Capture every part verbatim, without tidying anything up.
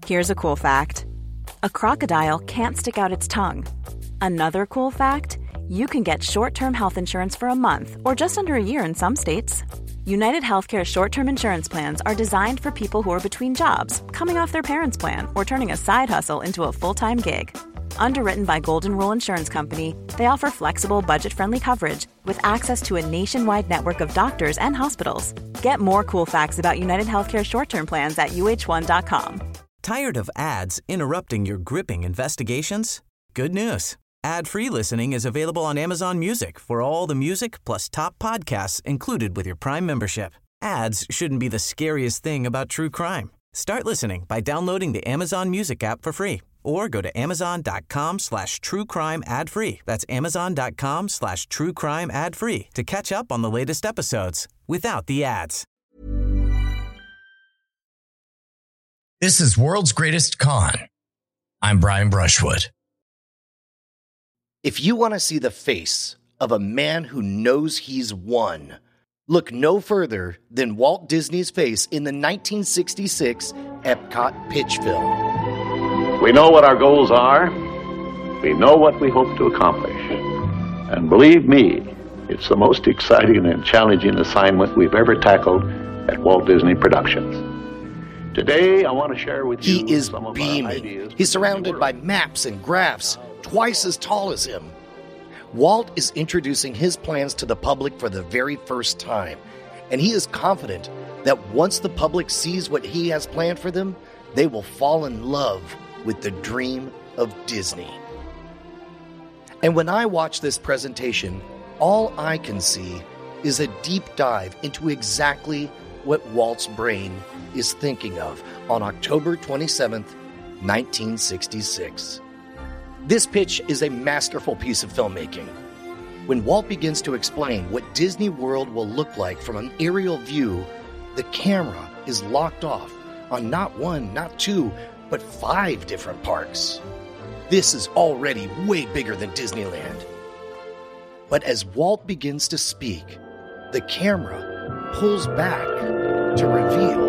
Here's a cool fact. A crocodile can't stick out its tongue. Another cool fact, you can get short-term health insurance for a month or just under a year in some states. United Healthcare short-term insurance plans are designed for people who are between jobs, coming off their parents' plan, or turning a side hustle into a full-time gig. Underwritten by Golden Rule Insurance Company, they offer flexible, budget-friendly coverage with access to a nationwide network of doctors and hospitals. Get more cool facts about United Healthcare short-term plans at U H one dot com. Tired of ads interrupting your gripping investigations? Good news. Ad-free listening is available on Amazon Music for all the music plus top podcasts included with your Prime membership. Ads shouldn't be the scariest thing about true crime. Start listening by downloading the Amazon Music app for free or go to amazon.com slash true crime ad free. That's amazon.com slash true crime ad free to catch up on the latest episodes without the ads. This is World's Greatest Con. I'm Brian Brushwood. If you want to see the face of a man who knows he's won, look no further than Walt Disney's face in the nineteen sixty-six Epcot pitch film. We know what our goals are. We know what we hope to accomplish. And believe me, it's the most exciting and challenging assignment we've ever tackled at Walt Disney Productions. Today, I want to share with you He is some of beaming. our ideas. He's surrounded by maps and graphs, twice as tall as him. Walt is introducing his plans to the public for the very first time, and he is confident that once the public sees what he has planned for them, they will fall in love with the dream of Disney. And when I watch this presentation, all I can see is a deep dive into exactly what Walt's brain is thinking of on October twenty-seventh, nineteen sixty-six. This pitch is a masterful piece of filmmaking. When Walt begins to explain what Disney World will look like from an aerial view, the camera is locked off on not one, not two, but five different parks. This is already way bigger than Disneyland. But as Walt begins to speak, the camera pulls back to reveal.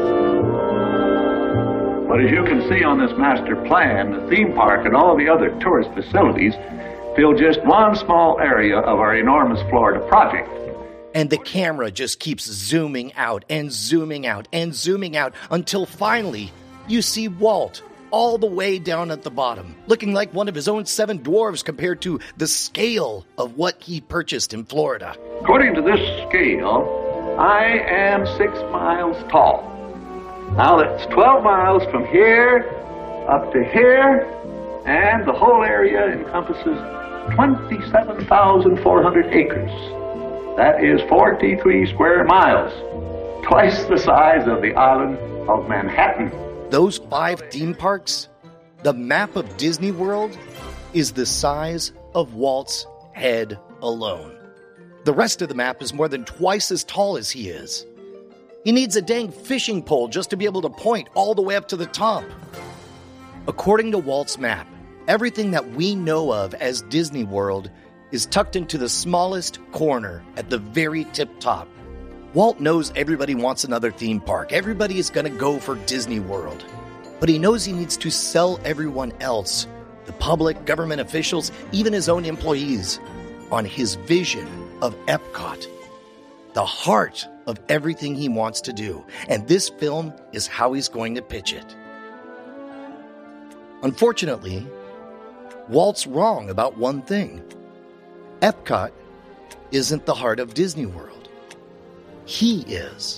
But as you can see on this master plan, the theme park and all the other tourist facilities fill just one small area of our enormous Florida project. And the camera just keeps zooming out and zooming out and zooming out until finally you see Walt all the way down at the bottom, looking like one of his own seven dwarves compared to the scale of what he purchased in Florida. According to this scale, I am six miles tall. Now that's twelve miles from here up to here, and the whole area encompasses twenty-seven thousand four hundred acres. That is forty-three square miles, twice the size of the island of Manhattan. Those five theme parks, the map of Disney World, is the size of Walt's head alone. The rest of the map is more than twice as tall as he is. He needs a dang fishing pole just to be able to point all the way up to the top. According to Walt's map, everything that we know of as Disney World is tucked into the smallest corner at the very tip top. Walt knows everybody wants another theme park. Everybody is going to go for Disney World. But he knows he needs to sell everyone else, the public, government officials, even his own employees, on his vision of Epcot, the heart of everything he wants to do. And this film is how he's going to pitch it. Unfortunately, Walt's wrong about one thing. Epcot isn't the heart of Disney World. He is.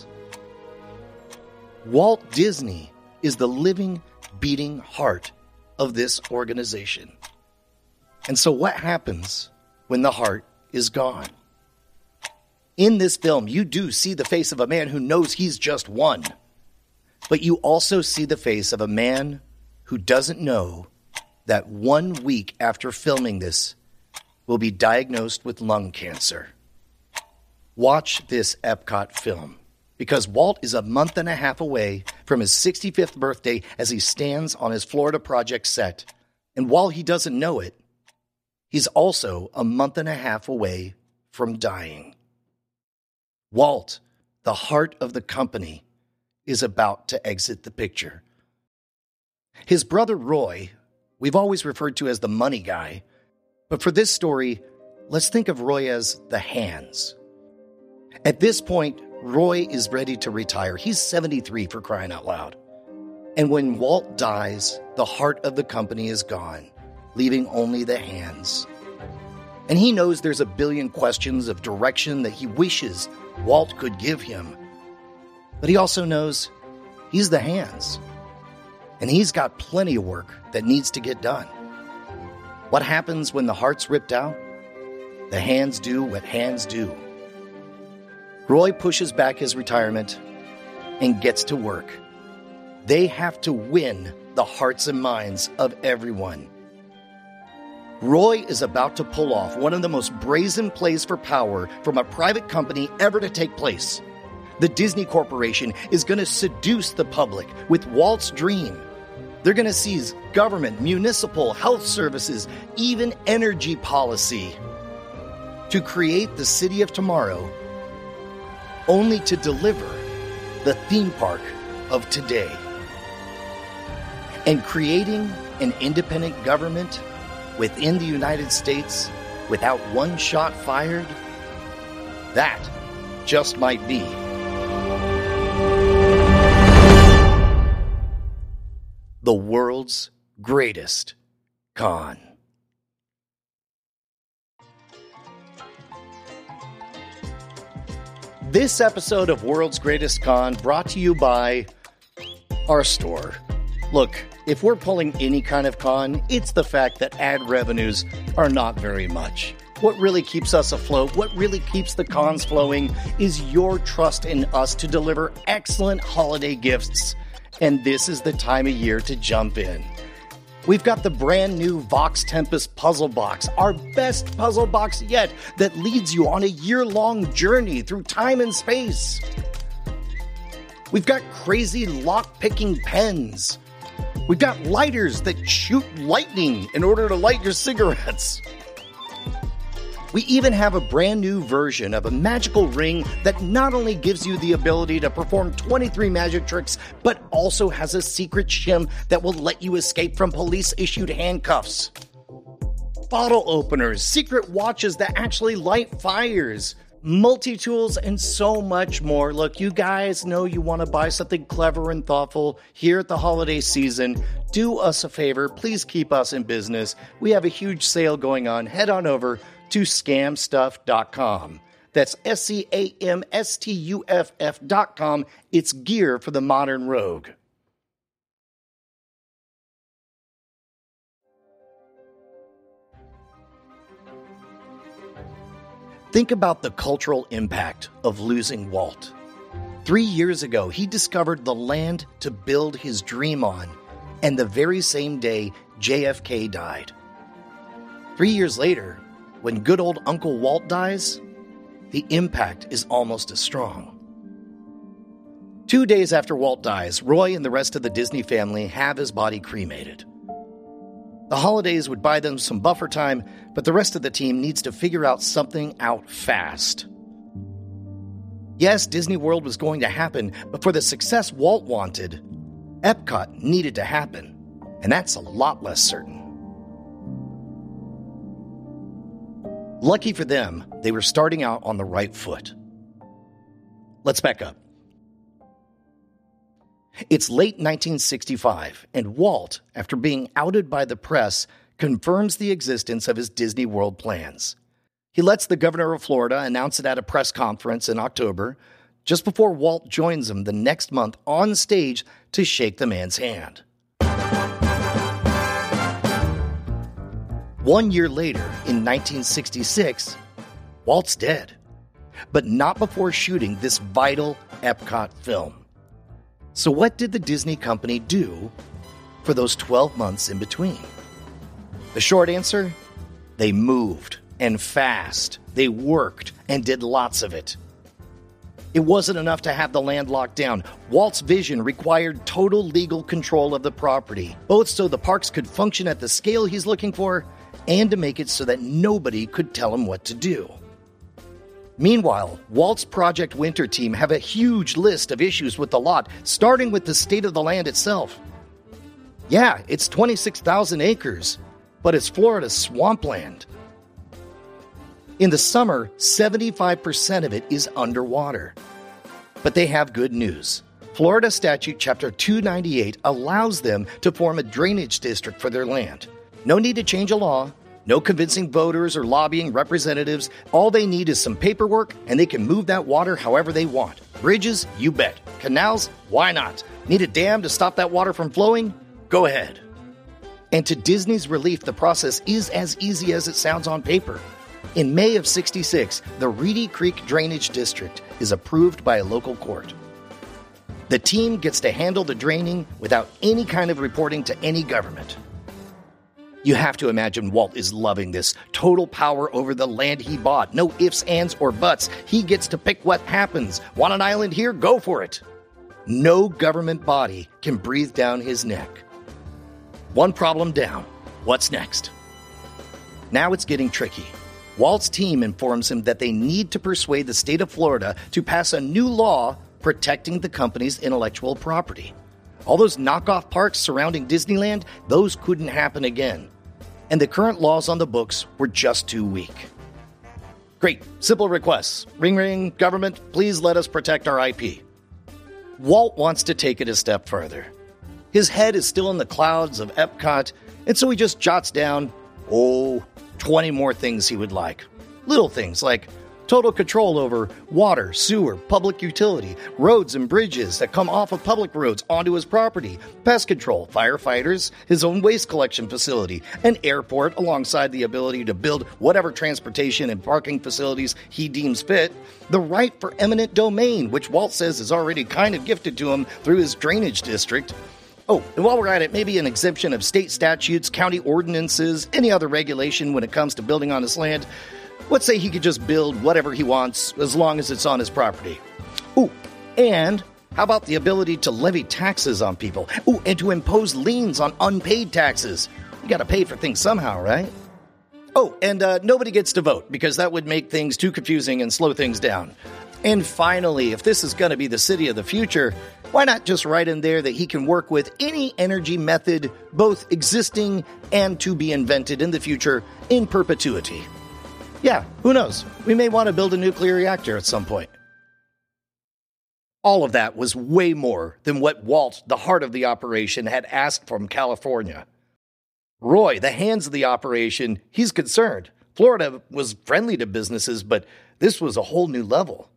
Walt Disney is the living, beating heart of this organization. And so what happens when the heart is gone? In this film, you do see the face of a man who knows he's just won. But you also see the face of a man who doesn't know that one week after filming this will be diagnosed with lung cancer. Watch this Epcot film, because Walt is a month and a half away from his sixty-fifth birthday as he stands on his Florida project set. And while he doesn't know it, he's also a month and a half away from dying. Walt, the heart of the company, is about to exit the picture. His brother Roy, we've always referred to as the money guy, but for this story, let's think of Roy as the hands. At this point, Roy is ready to retire. He's seventy-three, for crying out loud. And when Walt dies, the heart of the company is gone, leaving only the hands. And he knows there's a billion questions of direction that he wishes Walt could give him. But he also knows he's the hands. And he's got plenty of work that needs to get done. What happens when the heart's ripped out? The hands do what hands do. Roy pushes back his retirement and gets to work. They have to win the hearts and minds of everyone. Roy is about to pull off one of the most brazen plays for power from a private company ever to take place. The Disney Corporation is going to seduce the public with Walt's dream. They're going to seize government, municipal, health services, even energy policy to create the city of tomorrow, only to deliver the theme park of today. And creating an independent government within the United States without one shot fired, that just might be the world's greatest con. This episode of World's Greatest Con brought to you by our store. Look, if we're pulling any kind of con, it's the fact that ad revenues are not very much. What really keeps us afloat, what really keeps the cons flowing, is your trust in us to deliver excellent holiday gifts. And this is the time of year to jump in. We've got the brand new Vox Tempest Puzzle Box, our best puzzle box yet, that leads you on a year-long journey through time and space. We've got crazy lock-picking pens. We've got lighters that shoot lightning in order to light your cigarettes. We even have a brand new version of a magical ring that not only gives you the ability to perform twenty-three magic tricks, but also has a secret shim that will let you escape from police-issued handcuffs. Bottle openers, secret watches that actually light fires, multi-tools, and so much more. Look, you guys know you want to buy something clever and thoughtful here at the holiday season. Do us a favor. Please keep us in business. We have a huge sale going on. Head on over to scam stuff dot com. That's S C A M S T U F F dot com. It's gear for the modern rogue. Think about the cultural impact of losing Walt. Three years ago, he discovered the land to build his dream on, and the very same day, J F K died. Three years later, when good old Uncle Walt dies, the impact is almost as strong. Two days after Walt dies, Roy and the rest of the Disney family have his body cremated. The holidays would buy them some buffer time, but the rest of the team needs to figure out something out fast. Yes, Disney World was going to happen, but for the success Walt wanted, Epcot needed to happen, and that's a lot less certain. Lucky for them, they were starting out on the right foot. Let's back up. It's late nineteen sixty-five, and Walt, after being outed by the press, confirms the existence of his Disney World plans. He lets the governor of Florida announce it at a press conference in October, just before Walt joins him the next month on stage to shake the man's hand. One year later, in nineteen sixty-six, Walt's dead, but not before shooting this vital Epcot film. So what did the Disney company do for those twelve months in between? The short answer? They moved, and fast. They worked, and did lots of it. It wasn't enough to have the land locked down. Walt's vision required total legal control of the property, both so the parks could function at the scale he's looking for, and to make it so that nobody could tell him what to do. Meanwhile, Walt's Project Winter team have a huge list of issues with the lot, starting with the state of the land itself. Yeah, it's twenty-six thousand acres, but it's Florida's swampland. In the summer, seventy-five percent of it is underwater. But they have good news. Florida Statute Chapter two ninety-eight allows them to form a drainage district for their land. No need to change a law, no convincing voters or lobbying representatives. All they need is some paperwork, and they can move that water however they want. Bridges? You bet. Canals? Why not? Need a dam to stop that water from flowing? Go ahead. And to Disney's relief, the process is as easy as it sounds on paper. In May of sixty-six, the Reedy Creek Drainage District is approved by a local court. The team gets to handle the draining without any kind of reporting to any government. You have to imagine Walt is loving this. Total power over the land he bought. No ifs, ands, or buts. He gets to pick what happens. Want an island here? Go for it. No government body can breathe down his neck. One problem down. What's next? Now it's getting tricky. Walt's team informs him that they need to persuade the state of Florida to pass a new law protecting the company's intellectual property. All those knockoff parks surrounding Disneyland, those couldn't happen again. And the current laws on the books were just too weak. Great, simple requests. Ring ring, government, please let us protect our I P. Walt wants to take it a step further. His head is still in the clouds of Epcot, and so he just jots down, oh, twenty more things he would like. Little things like total control over water, sewer, public utility, roads and bridges that come off of public roads onto his property, pest control, firefighters, his own waste collection facility, an airport alongside the ability to build whatever transportation and parking facilities he deems fit, the right for eminent domain, which Walt says is already kind of gifted to him through his drainage district. Oh, and while we're at it, maybe an exemption of state statutes, county ordinances, any other regulation when it comes to building on his land. Let's say he could just build whatever he wants as long as it's on his property. Ooh, and how about the ability to levy taxes on people? Ooh, and to impose liens on unpaid taxes. You gotta pay for things somehow, right? Oh, and uh, nobody gets to vote because that would make things too confusing and slow things down. And finally, if this is going to be the city of the future, why not just write in there that he can work with any energy method, both existing and to be invented in the future, in perpetuity? Yeah, who knows? We may want to build a nuclear reactor at some point. All of that was way more than what Walt, the heart of the operation, had asked from California. Roy, the hands of the operation, he's concerned. Florida was friendly to businesses, but this was a whole new level.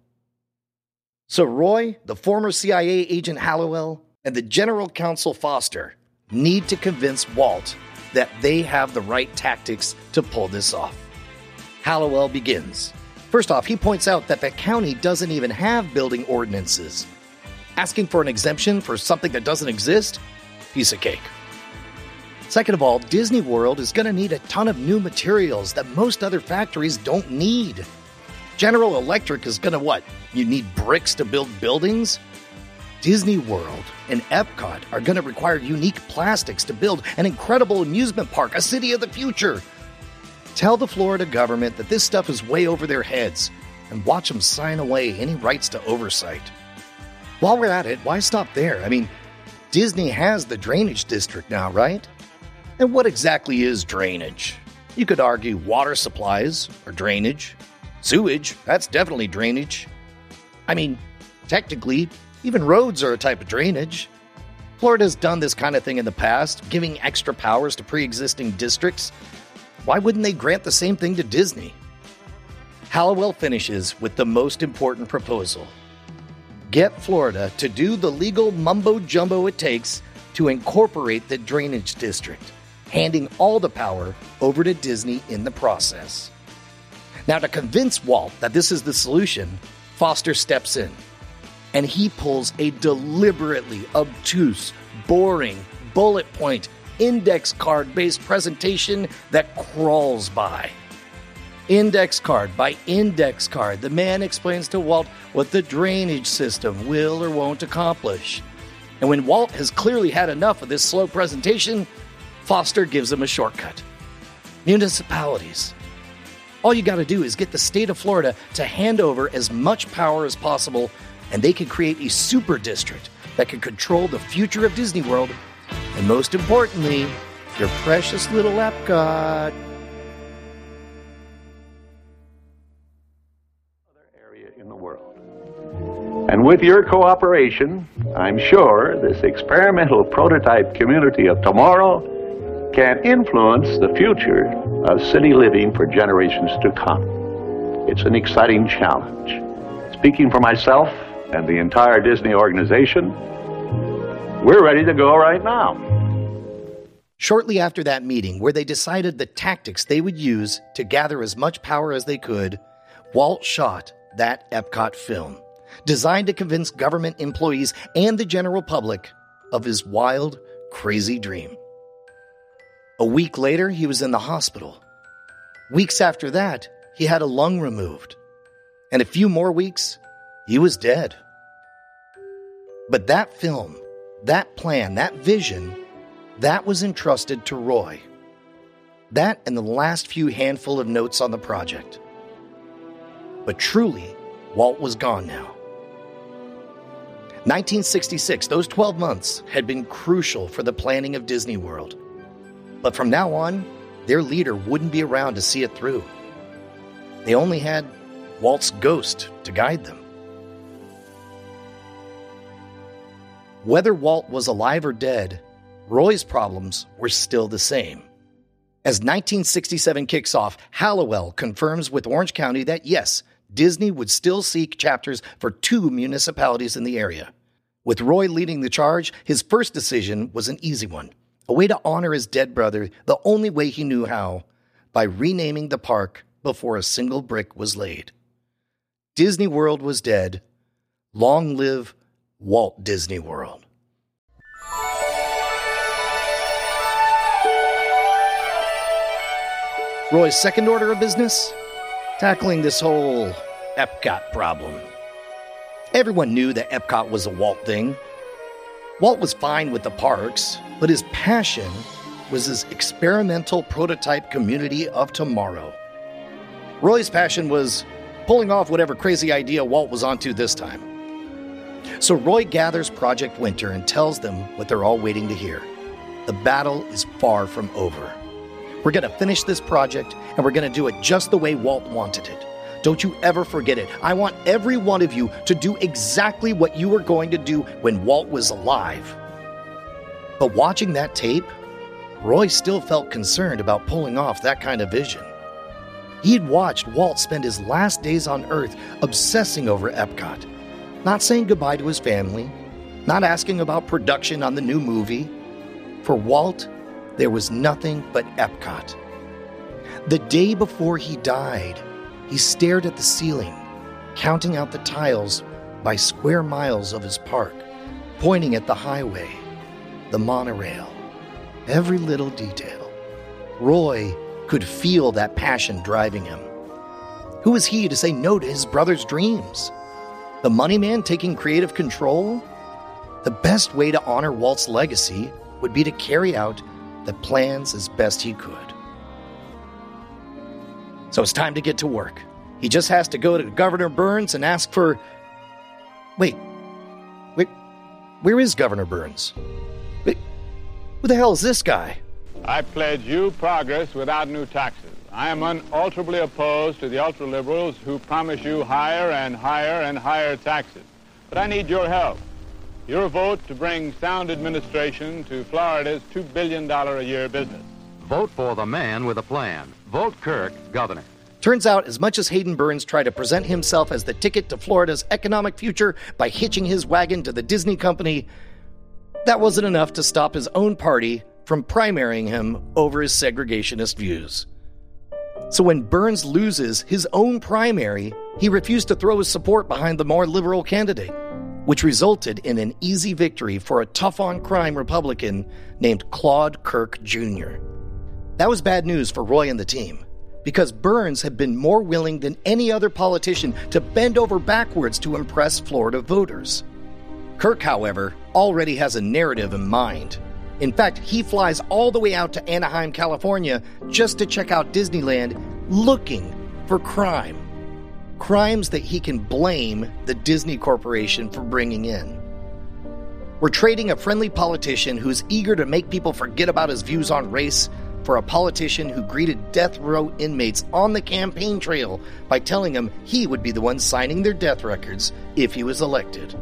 So Roy, the former C I A agent Hallowell, and the general counsel Foster need to convince Walt that they have the right tactics to pull this off. Hallowell begins. First off, he points out that the county doesn't even have building ordinances. Asking for an exemption for something that doesn't exist? Piece of cake. Second of all, Disney World is going to need a ton of new materials that most other factories don't need. General Electric is going to what? You need bricks to build buildings? Disney World and Epcot are going to require unique plastics to build an incredible amusement park, a city of the future. Tell the Florida government that this stuff is way over their heads and watch them sign away any rights to oversight. While we're at it, why stop there? I mean, Disney has the drainage district now, right? And what exactly is drainage? You could argue water supplies are drainage. Sewage, that's definitely drainage. I mean, technically, even roads are a type of drainage. Florida's done this kind of thing in the past, giving extra powers to pre-existing districts. Why wouldn't they grant the same thing to Disney? Hallowell finishes with the most important proposal. Get Florida to do the legal mumbo-jumbo it takes to incorporate the drainage district, handing all the power over to Disney in the process. Now, to convince Walt that this is the solution, Foster steps in, and he pulls a deliberately obtuse, boring, bullet point, index card-based presentation that crawls by. Index card by index card, the man explains to Walt what the drainage system will or won't accomplish. And when Walt has clearly had enough of this slow presentation, Foster gives him a shortcut. Municipalities. All you got to do is get the state of Florida to hand over as much power as possible, and they can create a super district that can control the future of Disney World and most importantly, your precious little Epcot. And with your cooperation, I'm sure this experimental prototype community of tomorrow can influence the future of city living for generations to come. It's an exciting challenge. Speaking for myself and the entire Disney organization, we're ready to go right now. Shortly after that meeting, where they decided the tactics they would use to gather as much power as they could, Walt shot that Epcot film, designed to convince government employees and the general public of his wild, crazy dream. A week later, he was in the hospital. Weeks after that, he had a lung removed. And a few more weeks, he was dead. But that film, that plan, that vision, that was entrusted to Roy. That and the last few handful of notes on the project. But truly, Walt was gone now. nineteen sixty-six, those twelve months had been crucial for the planning of Disney World. But from now on, their leader wouldn't be around to see it through. They only had Walt's ghost to guide them. Whether Walt was alive or dead, Roy's problems were still the same. As nineteen sixty-seven kicks off, Hallowell confirms with Orange County that yes, Disney would still seek chapters for two municipalities in the area. With Roy leading the charge, his first decision was an easy one, a way to honor his dead brother the only way he knew how, by renaming the park before a single brick was laid. Disney World was dead. Long live Walt Disney World. Roy's second order of business? Tackling this whole Epcot problem. Everyone knew that Epcot was a Walt thing. Walt was fine with the parks, but his passion was his experimental prototype community of tomorrow. Roy's passion was pulling off whatever crazy idea Walt was onto this time. So Roy gathers Project Winter and tells them what they're all waiting to hear. The battle is far from over. We're going to finish this project, and we're going to do it just the way Walt wanted it. Don't you ever forget it. I want every one of you to do exactly what you were going to do when Walt was alive. But watching that tape, Roy still felt concerned about pulling off that kind of vision. He'd watched Walt spend his last days on Earth obsessing over Epcot, not saying goodbye to his family, not asking about production on the new movie. For Walt, there was nothing but Epcot. The day before he died, he stared at the ceiling, counting out the tiles by square miles of his park, pointing at the highway, the monorail, every little detail. Roy could feel that passion driving him. Who was he to say no to his brother's dreams? The money man taking creative control? The best way to honor Walt's legacy would be to carry out the plans as best he could. So it's time to get to work. He just has to go to Governor Burns and ask for... Wait. Wait. Where is Governor Burns? Wait. Who the hell is this guy? I pledge you progress without new taxes. I am unalterably opposed to the ultra-liberals who promise you higher and higher and higher taxes. But I need your help. Your vote to bring sound administration to Florida's two billion dollars a year business. Vote for the man with a plan. Vote Kirk, governor. Turns out, as much as Hayden Burns tried to present himself as the ticket to Florida's economic future by hitching his wagon to the Disney company, that wasn't enough to stop his own party from primarying him over his segregationist views. So when Burns loses his own primary, he refused to throw his support behind the more liberal candidate, which resulted in an easy victory for a tough-on-crime Republican named Claude Kirk Junior That was bad news for Roy and the team, because Burns had been more willing than any other politician to bend over backwards to impress Florida voters. Kirk, however, already has a narrative in mind. In fact, he flies all the way out to Anaheim, California, just to check out Disneyland, looking for crime. Crimes that he can blame the Disney Corporation for bringing in. We're trading a friendly politician who's eager to make people forget about his views on race for a politician who greeted death row inmates on the campaign trail by telling them he would be the one signing their death records if he was elected.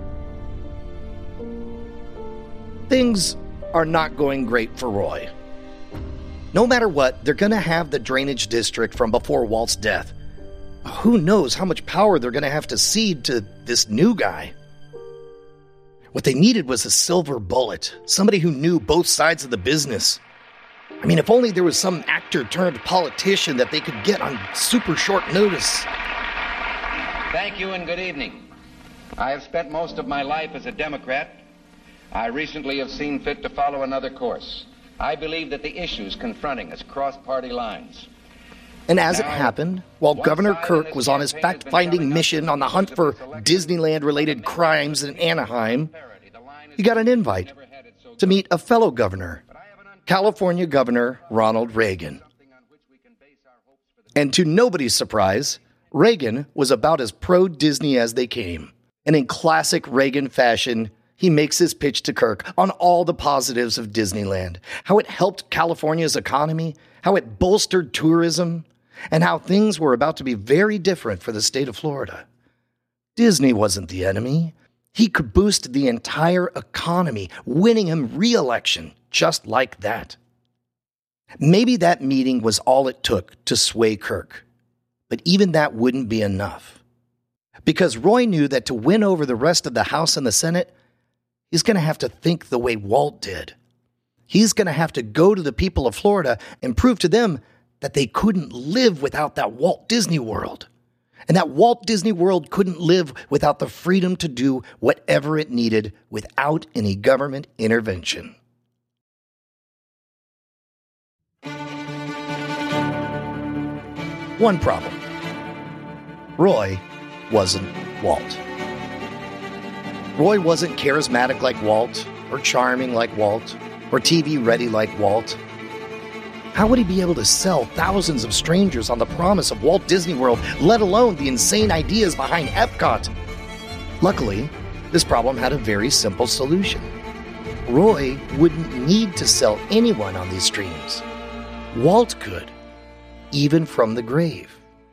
Things are not going great for Roy. No matter what, they're going to have the drainage district from before Walt's death. Who knows how much power they're going to have to cede to this new guy. What they needed was a silver bullet, somebody who knew both sides of the business. I mean, if only there was some actor turned politician that they could get on super short notice. Thank you and good evening. I have spent most of my life as a Democrat. I recently have seen fit to follow another course. I believe that the issues confronting us cross party lines. And as it happened, while Governor Kirk was on his fact-finding mission on the hunt for Disneyland-related crimes in Anaheim, he got an invite to meet a fellow governor, California Governor Ronald Reagan. And to nobody's surprise, Reagan was about as pro-Disney as they came. And in classic Reagan fashion, he makes his pitch to Kirk on all the positives of Disneyland, how it helped California's economy, how it bolstered tourism, and how things were about to be very different for the state of Florida. Disney wasn't the enemy. He could boost the entire economy, winning him re-election just like that. Maybe that meeting was all it took to sway Kirk, but even that wouldn't be enough. Because Roy knew that to win over the rest of the House and the Senate, he's going to have to think the way Walt did. He's going to have to go to the people of Florida and prove to them that they couldn't live without that Walt Disney World, and that Walt Disney World couldn't live without the freedom to do whatever it needed without any government intervention. One problem. Roy wasn't Walt. Roy wasn't charismatic like Walt, or charming like Walt, or T V ready like Walt. How would he be able to sell thousands of strangers on the promise of Walt Disney World, let alone the insane ideas behind Epcot? Luckily, this problem had a very simple solution. Roy wouldn't need to sell anyone on these streams. Walt could, even from the grave.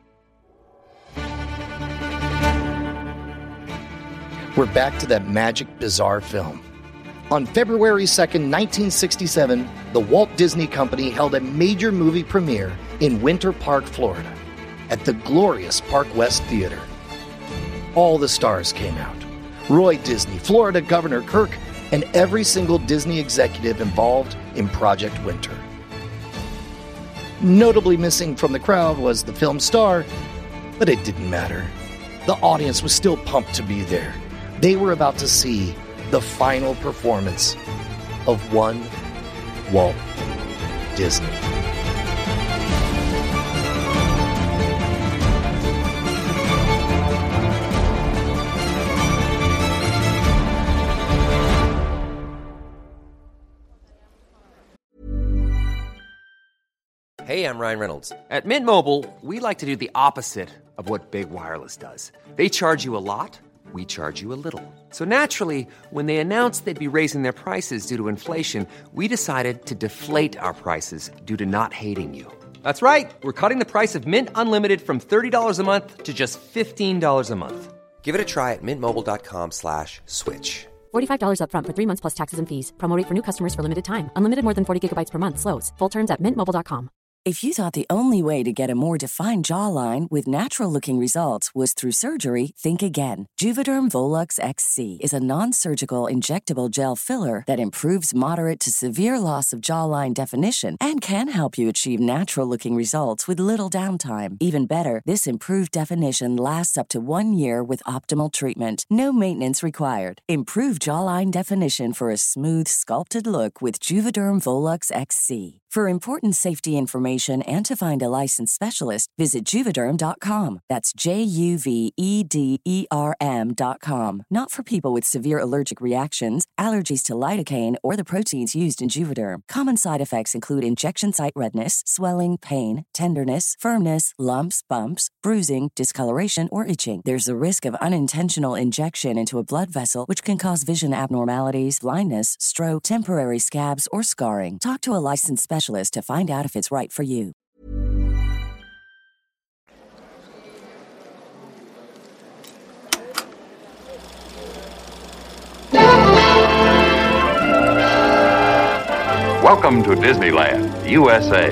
We're back to that magic, bizarre film. On February second, nineteen sixty-seven, the Walt Disney Company held a major movie premiere in Winter Park, Florida, at the glorious Park West Theater. All the stars came out. Roy Disney, Florida Governor Kirk, and every single Disney executive involved in Project Winter. Notably missing from the crowd was the film star, but it didn't matter. The audience was still pumped to be there. They were about to see the final performance of one Walt Disney. Hey, I'm Ryan Reynolds. At Mint Mobile, we like to do the opposite of what Big Wireless does. They charge you a lot. We charge you a little. So naturally, when they announced they'd be raising their prices due to inflation, we decided to deflate our prices due to not hating you. That's right. We're cutting the price of Mint Unlimited from thirty dollars a month to just fifteen dollars a month. Give it a try at mintmobile.com slash switch. forty-five dollars up front for three months plus taxes and fees. Promo rate for new customers for limited time. Unlimited more than forty gigabytes per month slows. Full terms at mint mobile dot com. If you thought the only way to get a more defined jawline with natural-looking results was through surgery, think again. Juvederm Volux X C is a non-surgical injectable gel filler that improves moderate to severe loss of jawline definition and can help you achieve natural-looking results with little downtime. Even better, this improved definition lasts up to one year with optimal treatment. No maintenance required. Improve jawline definition for a smooth, sculpted look with Juvederm Volux X C. For important safety information and to find a licensed specialist, visit Juvederm dot com. That's J U V E D E R M dot com. Not for people with severe allergic reactions, allergies to lidocaine, or the proteins used in Juvederm. Common side effects include injection site redness, swelling, pain, tenderness, firmness, lumps, bumps, bruising, discoloration, or itching. There's a risk of unintentional injection into a blood vessel, which can cause vision abnormalities, blindness, stroke, temporary scabs, or scarring. Talk to a licensed specialist to find out if it's right for you. Welcome to Disneyland, U S A.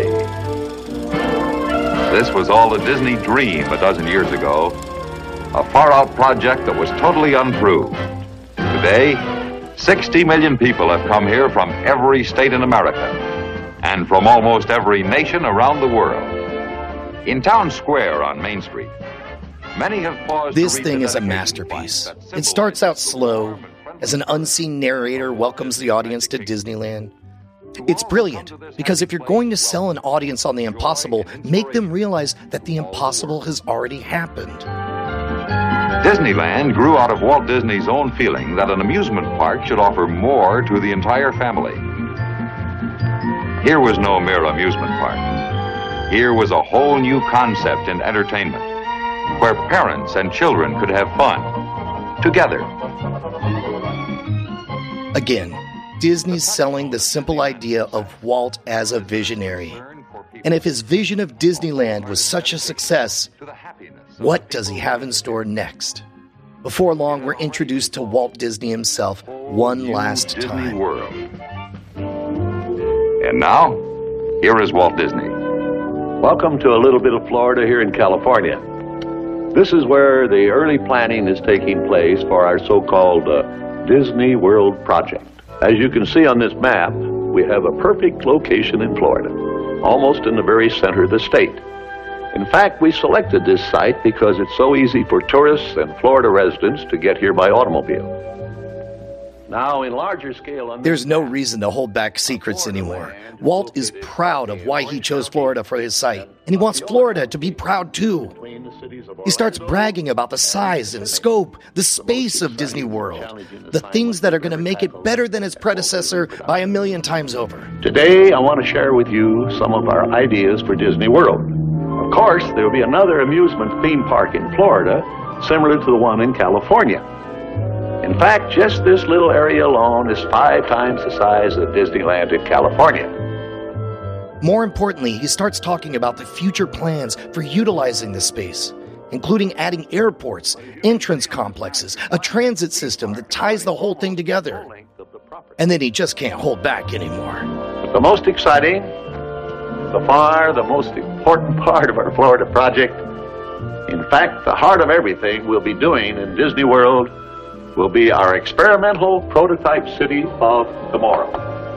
This was all a Disney dream a dozen years ago, a far-out project that was totally unproved. Today, sixty million people have come here from every state in America and from almost every nation around the world. In Town Square on Main Street, many have paused. This thing is a masterpiece. It starts out slow as an unseen narrator welcomes the audience to Disneyland. It's brilliant because if you're going to sell an audience on the impossible, make them realize that the impossible has already happened. Disneyland grew out of Walt Disney's own feeling that an amusement park should offer more to the entire family. Here was no mere amusement park. Here was a whole new concept in entertainment, where parents and children could have fun, together. Again, Disney's selling the simple idea of Walt as a visionary. And if his vision of Disneyland was such a success, what does he have in store next? Before long, we're introduced to Walt Disney himself one last time. World. And now, here is Walt Disney. Welcome to a little bit of Florida here in California. This is where the early planning is taking place for our so-called uh, Disney World project. As you can see on this map, we have a perfect location in Florida, almost in the very center of the state. In fact, we selected this site because it's so easy for tourists and Florida residents to get here by automobile. Now, in larger scale... There's no reason to hold back secrets anymore. Walt is proud of why he chose Florida for his site, and he wants Florida to be proud too. He starts bragging about the size and scope, the space of Disney World, the things that are going to make it better than its predecessor by a million times over. Today, I want to share with you some of our ideas for Disney World. Of course, there will be another amusement theme park in Florida, similar to the one in California. In fact, just this little area alone is five times the size of Disneyland in California. More importantly, he starts talking about the future plans for utilizing the space, including adding airports, entrance complexes, a transit system that ties the whole thing together. And then he just can't hold back anymore. The most exciting, the far the most important part of our Florida project, in fact, the heart of everything we'll be doing in Disney World, will be our experimental prototype city of tomorrow.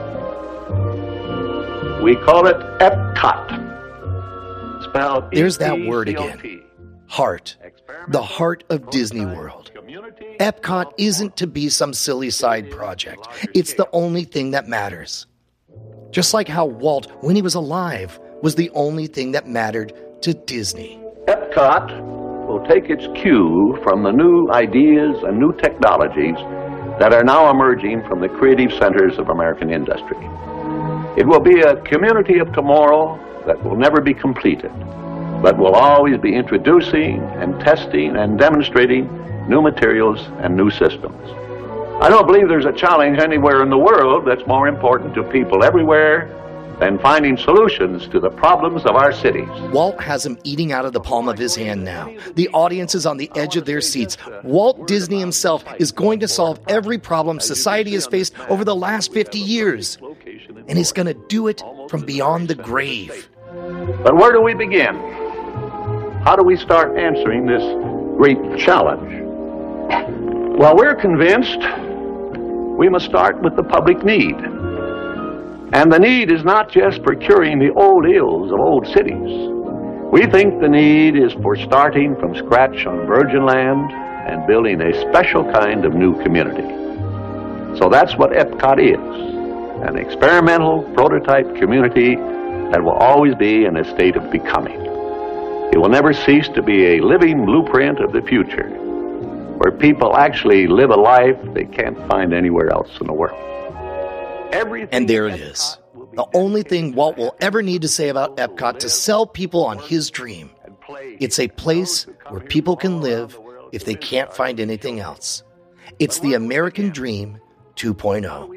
We call it Epcot. Spelled There's that word again. Heart. The heart of Disney World. Epcot isn't to be some silly side project. It's the only thing that matters. Just like how Walt, when he was alive, was the only thing that mattered to Disney. Epcot will take its cue from the new ideas and new technologies that are now emerging from the creative centers of American industry. It will be a community of tomorrow that will never be completed, but will always be introducing and testing and demonstrating new materials and new systems. I don't believe there's a challenge anywhere in the world that's more important to people everywhere than finding solutions to the problems of our cities. Walt has them eating out of the palm of his hand now. The audience is on the edge of their seats. Walt Disney himself is going to solve every problem society has faced over the last fifty years. And he's going to do it from beyond the grave. But where do we begin? How do we start answering this great challenge? Well, we're convinced we must start with the public need. And the need is not just for curing the old ills of old cities. We think the need is for starting from scratch on virgin land and building a special kind of new community. So that's what Epcot is, an experimental prototype community that will always be in a state of becoming. It will never cease to be a living blueprint of the future, where people actually live a life they can't find anywhere else in the world. Everything and there it is. The only thing Walt will ever need to say about Epcot to sell people on his dream. It's a place where people can live if they can't find anything else. It's the American Dream two point oh.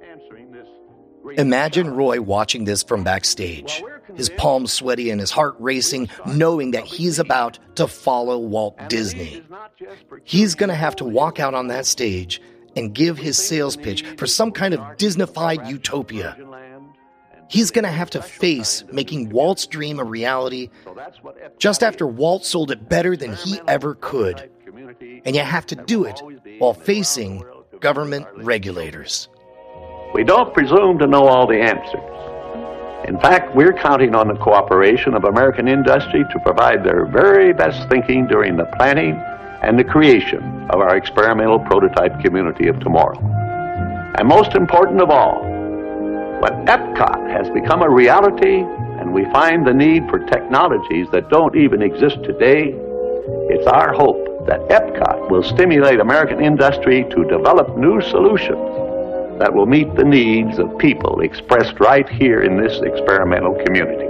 Imagine Roy watching this from backstage, his palms sweaty and his heart racing, knowing that he's about to follow Walt Disney. He's going to have to walk out on that stage and give his sales pitch for some kind of Disney-fied utopia. He's going to have to face making Walt's dream a reality just after Walt sold it better than he ever could. And you have to do it while facing government regulators. We don't presume to know all the answers. In fact, we're counting on the cooperation of American industry to provide their very best thinking during the planning and the creation of our experimental prototype community of tomorrow. And most important of all, when Epcot has become a reality and we find the need for technologies that don't even exist today, it's our hope that Epcot will stimulate American industry to develop new solutions that will meet the needs of people expressed right here in this experimental community.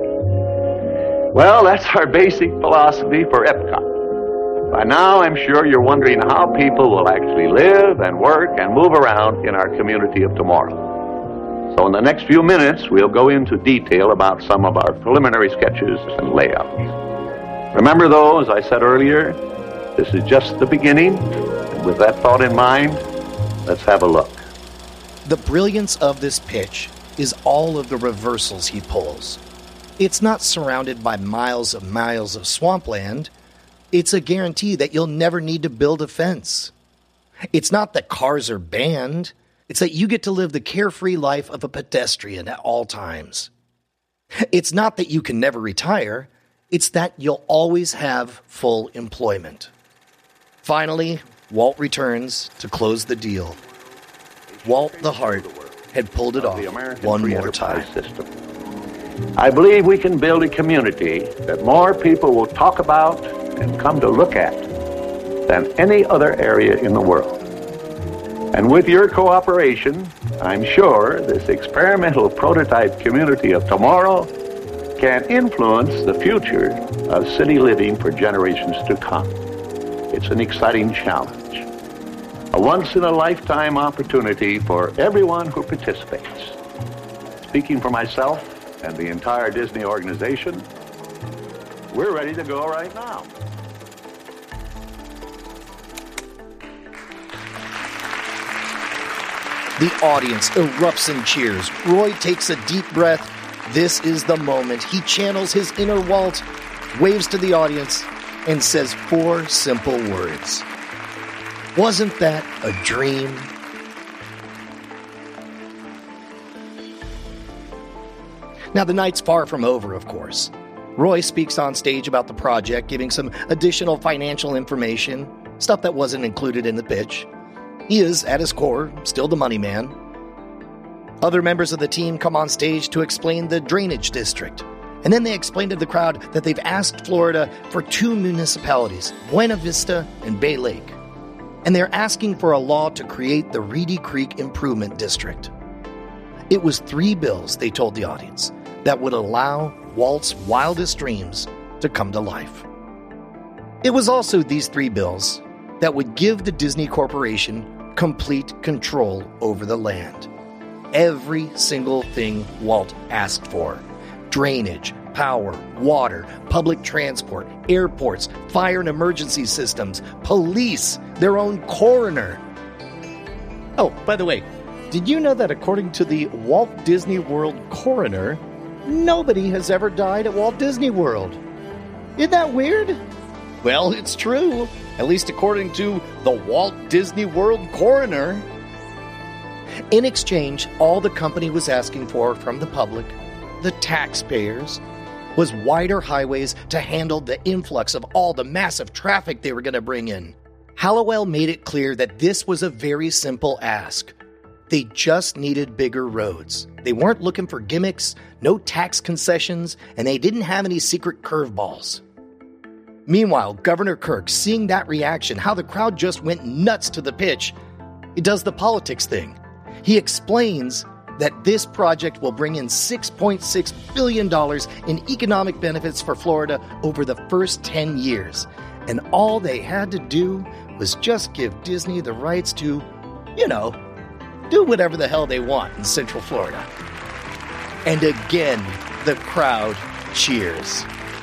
Well, that's our basic philosophy for Epcot. By now, I'm sure you're wondering how people will actually live and work and move around in our community of tomorrow. So in the next few minutes, we'll go into detail about some of our preliminary sketches and layouts. Remember, though, as I said earlier, this is just the beginning. And with that thought in mind, let's have a look. The brilliance of this pitch is all of the reversals he pulls. It's not surrounded by miles and miles of swampland. It's a guarantee that you'll never need to build a fence. It's not that cars are banned. It's that you get to live the carefree life of a pedestrian at all times. It's not that you can never retire. It's that you'll always have full employment. Finally, Walt returns to close the deal. Walt the Heart had pulled it off one more time. System. I believe we can build a community that more people will talk about and come to look at than any other area in the world. And with your cooperation, I'm sure this experimental prototype community of tomorrow can influence the future of city living for generations to come. It's an exciting challenge. A once-in-a-lifetime opportunity for everyone who participates. Speaking for myself and the entire Disney organization, we're ready to go right now. The audience erupts in cheers. Roy takes a deep breath. This is the moment. He channels his inner Walt, waves to the audience, and says four simple words. Wasn't that a dream? Now, the night's far from over, of course. Roy speaks on stage about the project, giving some additional financial information, stuff that wasn't included in the pitch. He is, at his core, still the money man. Other members of the team come on stage to explain the drainage district. And then they explain to the crowd that they've asked Florida for two municipalities, Buena Vista and Bay Lake. And they're asking for a law to create the Reedy Creek Improvement District. It was three bills, they told the audience, that would allow Walt's wildest dreams to come to life. It was also these three bills that would give the Disney Corporation complete control over the land. Every single thing Walt asked for. Drainage, power, water, public transport, airports, fire and emergency systems, police, their own coroner. Oh, by the way, did you know that according to the Walt Disney World coroner, nobody has ever died at Walt Disney World? Isn't that weird? Well, it's true, at least according to the Walt Disney World coroner. In exchange, all the company was asking for from the public, the taxpayers, was wider highways to handle the influx of all the massive traffic they were going to bring in. Hallowell made it clear that this was a very simple ask. They just needed bigger roads. They weren't looking for gimmicks, no tax concessions, and they didn't have any secret curveballs. Meanwhile, Governor Kirk, seeing that reaction, how the crowd just went nuts to the pitch, he does the politics thing. He explains that this project will bring in six point six billion dollars in economic benefits for Florida over the first ten years. And all they had to do was just give Disney the rights to, you know, do whatever the hell they want in Central Florida. And again, the crowd cheers.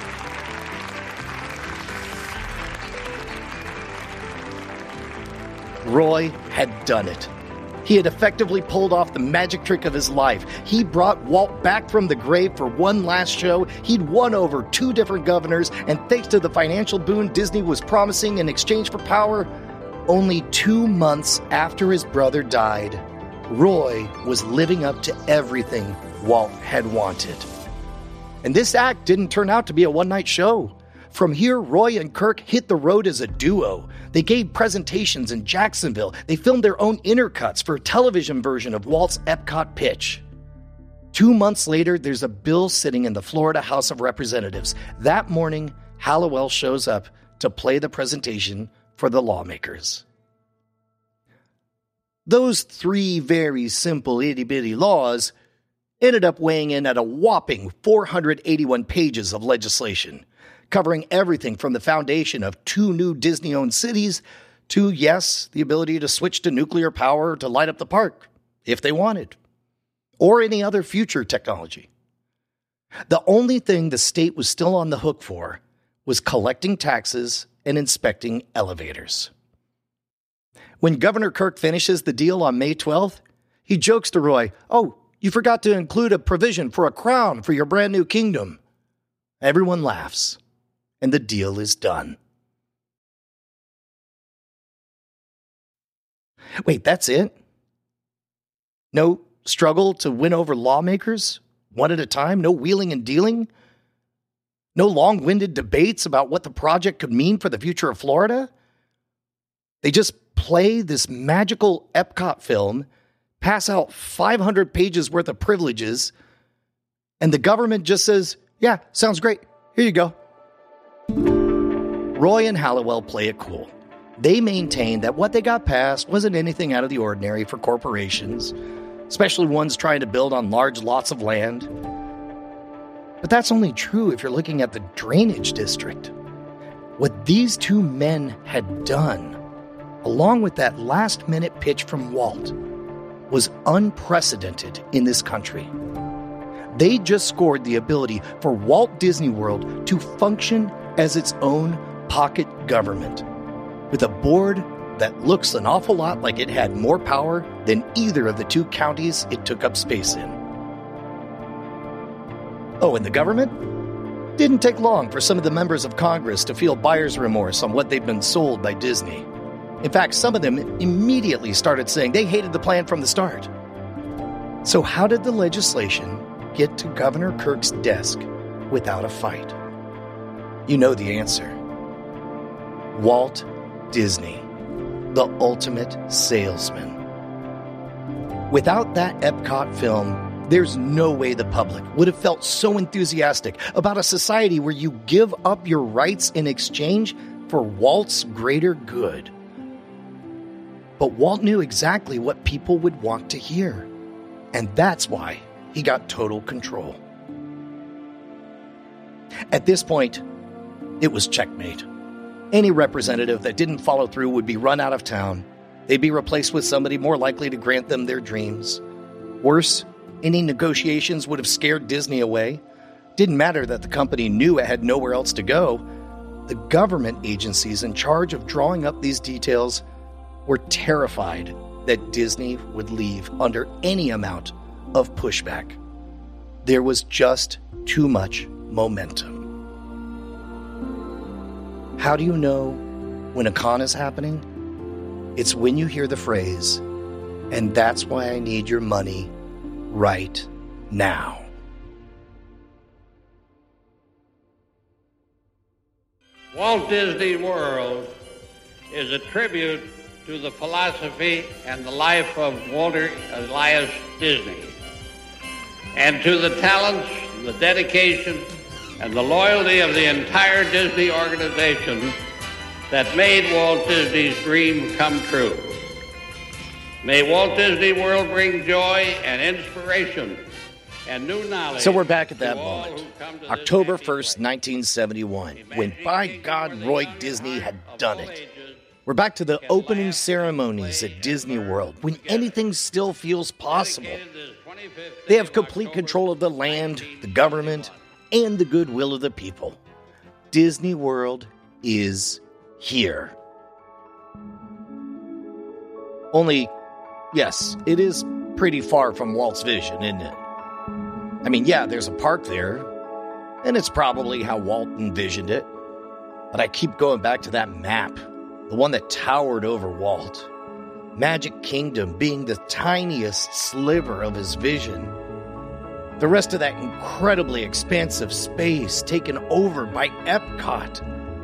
Roy had done it. He had effectively pulled off the magic trick of his life. He brought Walt back from the grave for one last show. He'd won over two different governors, and thanks to the financial boon Disney was promising in exchange for power, only two months after his brother died, Roy was living up to everything Walt had wanted. And this act didn't turn out to be a one-night show. From here, Roy and Kirk hit the road as a duo. They gave presentations in Jacksonville. They filmed their own intercuts for a television version of Walt's Epcot pitch. Two months later, there's a bill sitting in the Florida House of Representatives. That morning, Hallowell shows up to play the presentation for the lawmakers. Those three very simple itty-bitty laws ended up weighing in at a whopping four hundred eighty-one pages of legislation, covering everything from the foundation of two new Disney-owned cities to, yes, the ability to switch to nuclear power to light up the park, if they wanted, or any other future technology. The only thing the state was still on the hook for was collecting taxes and inspecting elevators. When Governor Kirk finishes the deal on May twelfth, he jokes to Roy, "Oh, you forgot to include a provision for a crown for your brand new kingdom." Everyone laughs, and the deal is done. Wait, that's it? No struggle to win over lawmakers, one at a time? No wheeling and dealing? No long-winded debates about what the project could mean for the future of Florida? They just play this magical Epcot film, pass out five hundred pages worth of privileges, and the government just says, "Yeah, sounds great. Here you go." Roy and Hallowell play it cool. They maintain that what they got passed wasn't anything out of the ordinary for corporations, especially ones trying to build on large lots of land. But that's only true if you're looking at the drainage district. What these two men had done, along with that last-minute pitch from Walt, was unprecedented in this country. They just scored the ability for Walt Disney World to function as its own pocket government, with a board that looks an awful lot like it had more power than either of the two counties it took up space in. Oh, and the government? Didn't take long for some of the members of Congress to feel buyer's remorse on what they'd been sold by Disney. In fact, some of them immediately started saying they hated the plan from the start. So how did the legislation get to Governor Kirk's desk without a fight? You know the answer. Walt Disney, the ultimate salesman. Without that Epcot film, there's no way the public would have felt so enthusiastic about a society where you give up your rights in exchange for Walt's greater good. But Walt knew exactly what people would want to hear, and that's why he got total control. At this point, it was checkmate. Any representative that didn't follow through would be run out of town. They'd be replaced with somebody more likely to grant them their dreams. Worse, any negotiations would have scared Disney away. Didn't matter that the company knew it had nowhere else to go. The government agencies in charge of drawing up these details were terrified that Disney would leave under any amount of pushback. There was just too much momentum. How do you know when a con is happening? It's when you hear the phrase, "And that's why I need your money right now." Walt Disney World is a tribute to the philosophy and the life of Walter Elias Disney, and to the talents, the dedication, and the loyalty of the entire Disney organization that made Walt Disney's dream come true. May Walt Disney World bring joy and inspiration and new knowledge. So we're back at that moment, October first, nineteen seventy-one, when, by God, Roy Disney had done it. We're back to the opening ceremonies at Disney World, when anything still feels possible. They have complete control of the land, the government, and the goodwill of the people. Disney World is here. Only, yes, it is pretty far from Walt's vision, isn't it? I mean, yeah, there's a park there, and it's probably how Walt envisioned it. But I keep going back to that map, the one that towered over Walt. Magic Kingdom being the tiniest sliver of his vision. The rest of that incredibly expansive space taken over by Epcot.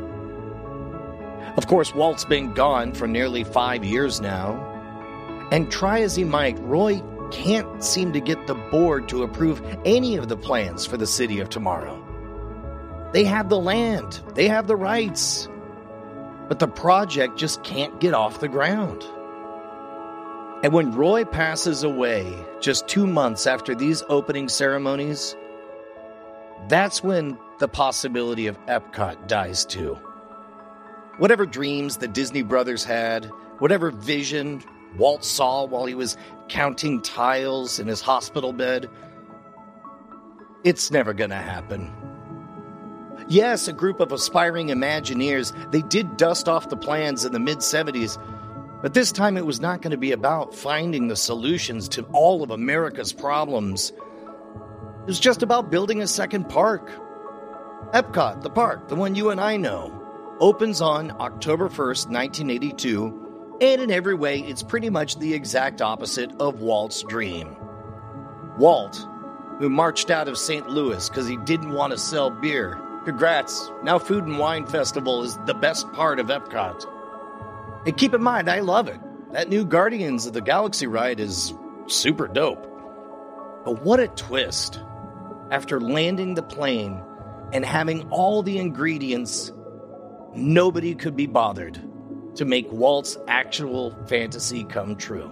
Of course, Walt's been gone for nearly five years now. And try as he might, Roy can't seem to get the board to approve any of the plans for the City of Tomorrow. They have the land, they have the rights, but the project just can't get off the ground. And when Roy passes away just two months after these opening ceremonies, that's when the possibility of Epcot dies too. Whatever dreams the Disney brothers had, whatever vision Walt saw while he was counting tiles in his hospital bed, it's never gonna happen. Yes, a group of aspiring Imagineers, they did dust off the plans in the mid-seventies, but this time it was not going to be about finding the solutions to all of America's problems. It was just about building a second park. Epcot, the park, the one you and I know, opens on October first, nineteen eighty-two, and in every way, it's pretty much the exact opposite of Walt's dream. Walt, who marched out of Saint Louis because he didn't want to sell beer. Congrats, now Food and Wine Festival is the best part of Epcot. And keep in mind, I love it. That new Guardians of the Galaxy ride is super dope. But what a twist. After landing the plane and having all the ingredients, nobody could be bothered to make Walt's actual fantasy come true.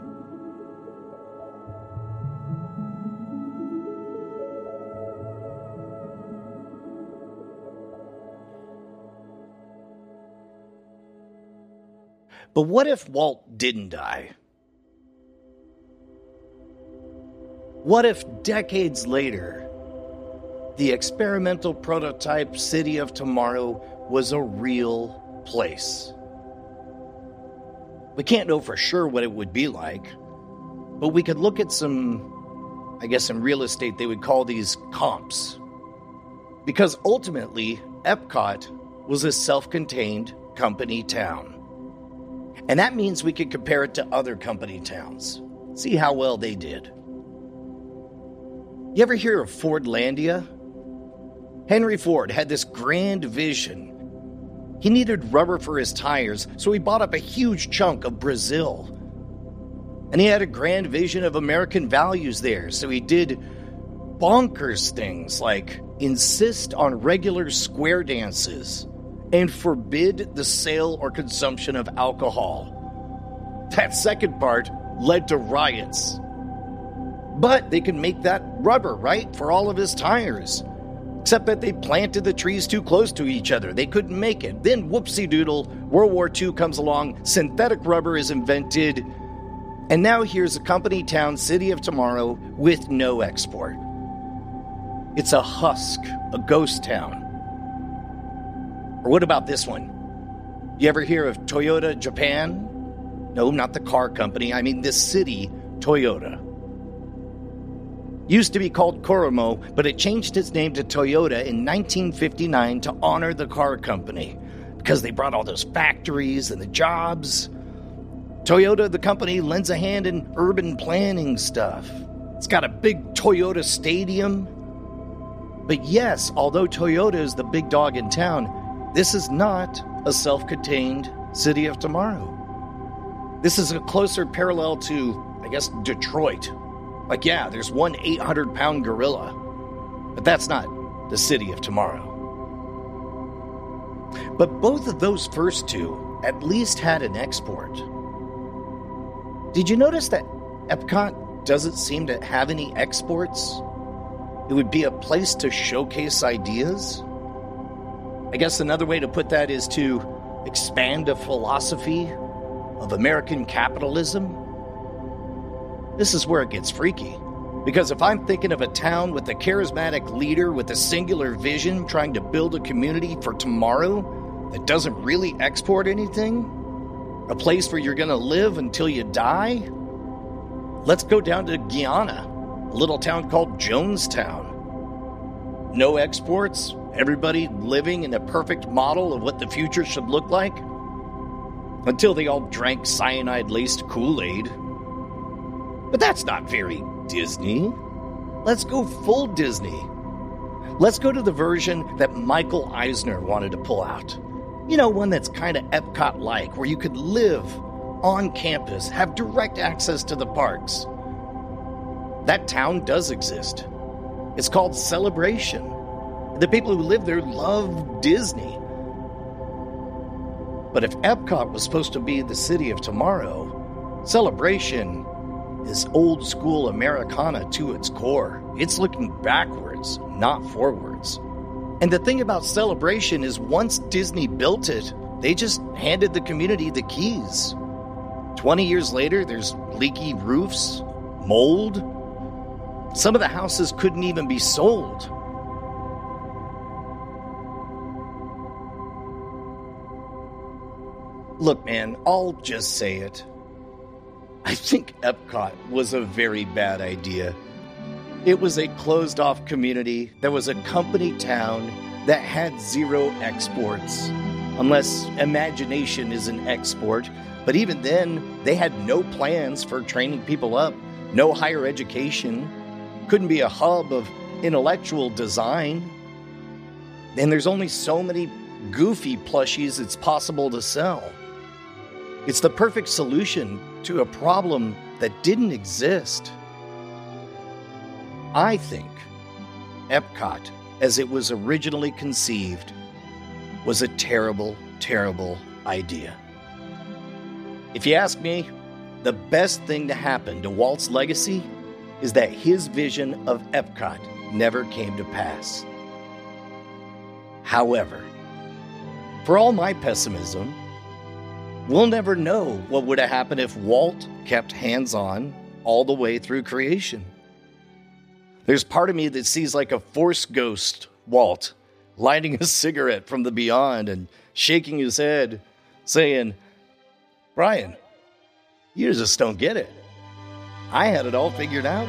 But what if Walt didn't die? What if decades later, the experimental prototype City of Tomorrow was a real place? We can't know for sure what it would be like, but we could look at some, I guess in real estate they would call these comps. Because ultimately, Epcot was a self-contained company town. And that means we could compare it to other company towns, see how well they did. You ever hear of Fordlandia? Henry Ford had this grand vision. He needed rubber for his tires, so he bought up a huge chunk of Brazil. And he had a grand vision of American values there, so he did bonkers things like insist on regular square dances and forbid the sale or consumption of alcohol. That second part led to riots. But they could make that rubber, right, for all of his tires. Except that they planted the trees too close to each other. They couldn't make it. Then, whoopsie-doodle, World War Two comes along, synthetic rubber is invented, and now here's a company town, City of Tomorrow, with no export. It's a husk, a ghost town. Or what about this one? You ever hear of Toyota Japan? No, not the car company. I mean the city, Toyota. Used to be called Koromo, but it changed its name to Toyota in nineteen fifty-nine to honor the car company, because they brought all those factories and the jobs. Toyota, the company, lends a hand in urban planning stuff. It's got a big Toyota stadium. But yes, although Toyota is the big dog in town, this is not a self-contained City of Tomorrow. This is a closer parallel to, I guess, Detroit. Like, yeah, there's one eight hundred pound gorilla, but that's not the city of tomorrow. But both of those first two at least had an export. Did you notice that Epcot doesn't seem to have any exports? It would be a place to showcase ideas. I guess another way to put that is to expand a philosophy of American capitalism. This is where it gets freaky. Because if I'm thinking of a town with a charismatic leader with a singular vision trying to build a community for tomorrow that doesn't really export anything, a place where you're going to live until you die, let's go down to Guyana, a little town called Jonestown. No exports, everybody living in a perfect model of what the future should look like, until they all drank cyanide-laced Kool-Aid. But that's not very Disney. Let's go full Disney. Let's go to the version that Michael Eisner wanted to pull out. You know, one that's kind of Epcot-like, where you could live on campus, have direct access to the parks. That town does exist. It's called Celebration. The people who live there love Disney. But if Epcot was supposed to be the city of tomorrow, Celebration is old school Americana to its core. It's looking backwards, not forwards. And the thing about Celebration is once Disney built it, they just handed the community the keys. twenty years later, there's leaky roofs, mold. Some of the houses couldn't even be sold. Look, man, I'll just say it. I think Epcot was a very bad idea. It was a closed-off community that was a company town that had zero exports. Unless imagination is an export. But even then, they had no plans for training people up. No higher education. Couldn't be a hub of intellectual design. And there's only so many Goofy plushies it's possible to sell. It's the perfect solution to a problem that didn't exist. I think Epcot, as it was originally conceived, was a terrible, terrible idea. If you ask me, the best thing to happen to Walt's legacy is that his vision of Epcot never came to pass. However, for all my pessimism, we'll never know what would have happened if Walt kept hands-on all the way through creation. There's part of me that sees like a force ghost Walt lighting a cigarette from the beyond and shaking his head, saying, "Brian, you just don't get it. I had it all figured out."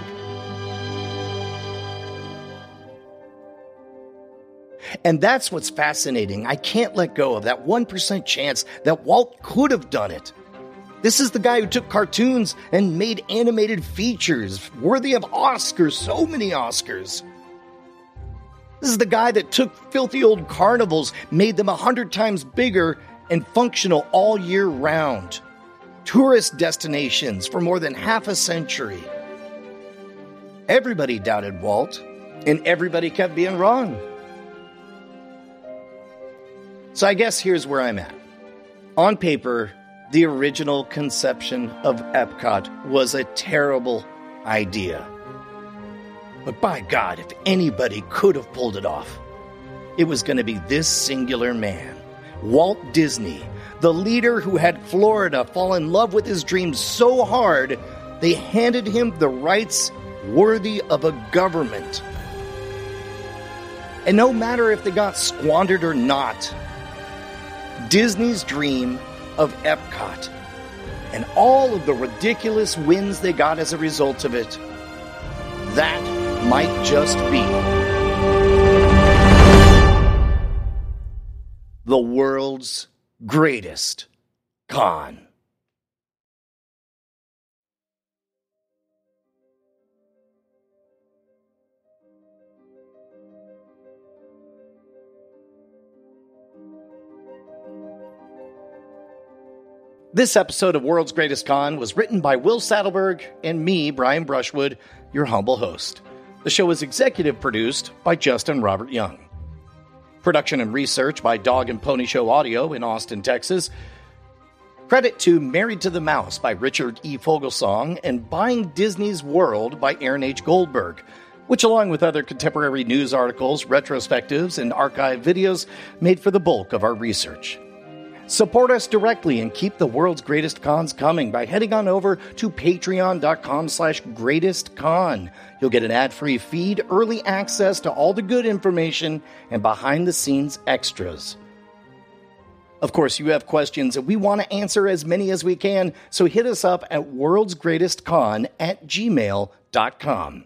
And that's what's fascinating. I can't let go of that one percent chance that Walt could have done it. This is the guy who took cartoons and made animated features worthy of Oscars, so many Oscars. This is the guy that took filthy old carnivals, made them a hundred times bigger and functional all year round. Tourist destinations for more than half a century. Everybody doubted Walt, and everybody kept being wrong. So I guess here's where I'm at. On paper, the original conception of Epcot was a terrible idea. But by God, if anybody could have pulled it off, it was going to be this singular man, Walt Disney, the leader who had Florida fall in love with his dreams so hard, they handed him the rights worthy of a government. And no matter if they got squandered or not, Disney's dream of Epcot and all of the ridiculous wins they got as a result of it, that might just be the world's greatest con. This episode of World's Greatest Con was written by Will Saddleberg and me, Brian Brushwood, your humble host. The show is executive produced by Justin Robert Young. Production and research by Dog and Pony Show Audio in Austin, Texas. Credit to Married to the Mouse by Richard E. Fogelsong and Buying Disney's World by Aaron H. Goldberg, which along with other contemporary news articles, retrospectives, and archive videos made for the bulk of our research. Support us directly and keep the world's greatest cons coming by heading on over to patreon.com slash greatestcon. You'll get an ad-free feed, early access to all the good information, and behind-the-scenes extras. Of course, you have questions, and we want to answer as many as we can, so hit us up at worldsgreatestcon at gmail dot com.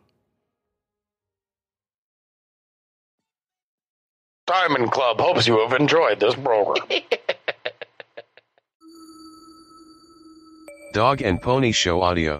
Diamond Club hopes you have enjoyed this program. Dog and Pony Show Audio.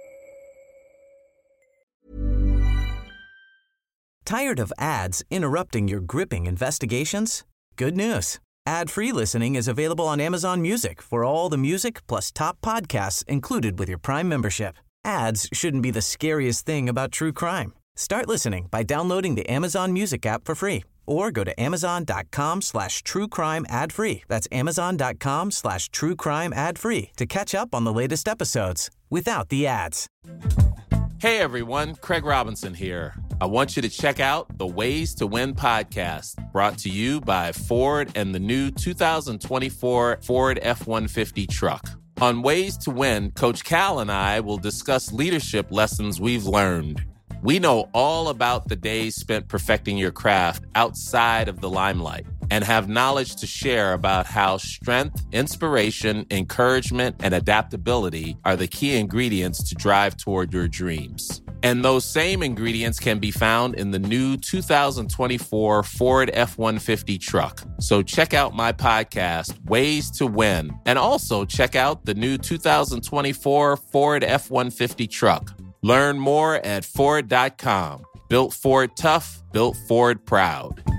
Tired of ads interrupting your gripping investigations? Good news. Ad-free listening is available on Amazon Music for all the music plus top podcasts included with your Prime membership. Ads shouldn't be the scariest thing about true crime. Start listening by downloading the Amazon Music app for free or go to amazon.com slash true crime ad free. That's amazon.com slash true crime ad free to catch up on the latest episodes without the ads. Hey everyone, Craig Robinson here. I want you to check out the Ways to Win podcast, brought to you by Ford and the new two thousand twenty-four Ford F one fifty truck. On Ways to Win, Coach Cal and I will discuss leadership lessons we've learned. We know all about the days spent perfecting your craft outside of the limelight and have knowledge to share about how strength, inspiration, encouragement, and adaptability are the key ingredients to drive toward your dreams. And those same ingredients can be found in the new two thousand twenty-four Ford F one fifty truck. So check out my podcast, Ways to Win, and also check out the new two thousand twenty-four Ford F one fifty truck. Learn more at Ford dot com. Built Ford tough, built Ford proud.